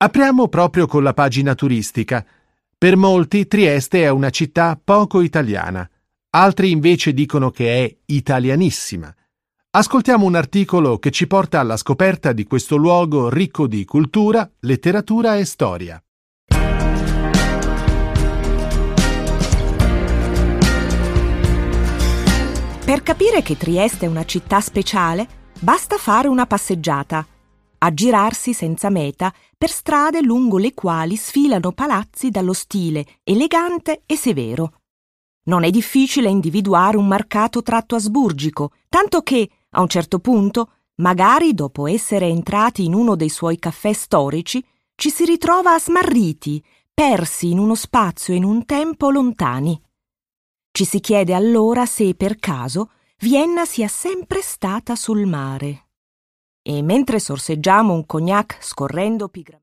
Apriamo proprio con la pagina turistica. Per molti Trieste è una città poco italiana, altri invece dicono che è italianissima. Ascoltiamo un articolo che ci porta alla scoperta di questo luogo ricco di cultura, letteratura e storia. Per capire che Trieste è una città speciale, basta fare una passeggiata, aggirarsi senza meta per strade lungo le quali sfilano palazzi dallo stile elegante e severo. Non è difficile individuare un marcato tratto asburgico, tanto che, a un certo punto, magari dopo essere entrati in uno dei suoi caffè storici, ci si ritrova smarriti, persi in uno spazio e in un tempo lontani. Ci si chiede allora se, per caso, Vienna sia sempre stata sul mare. E mentre sorseggiamo un cognac scorrendo pigramente